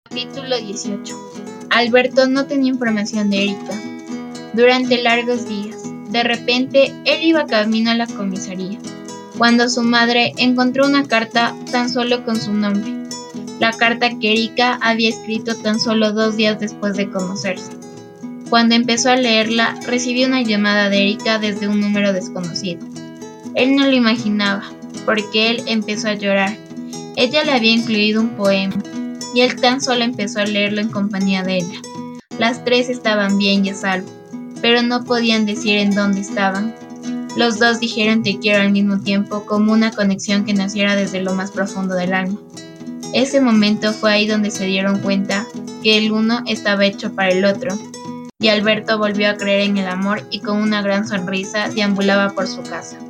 Capítulo 18. Alberto no tenía información de Erika durante largos días. De repente, él iba camino a la comisaría, cuando su madre encontró una carta tan solo con su nombre. La carta que Erika había escrito tan solo 2 días después de conocerse. Cuando empezó a leerla, recibió una llamada de Erika desde un número desconocido. Él no lo imaginaba, porque él empezó a llorar. Ella le había incluido un poema, y él tan solo empezó a leerlo en compañía de ella. Las tres estaban bien y a salvo, pero no podían decir en dónde estaban. Los dos dijeron te quiero al mismo tiempo, como una conexión que naciera desde lo más profundo del alma. Ese momento fue ahí donde se dieron cuenta que el uno estaba hecho para el otro, y Alberto volvió a creer en el amor y con una gran sonrisa deambulaba por su casa.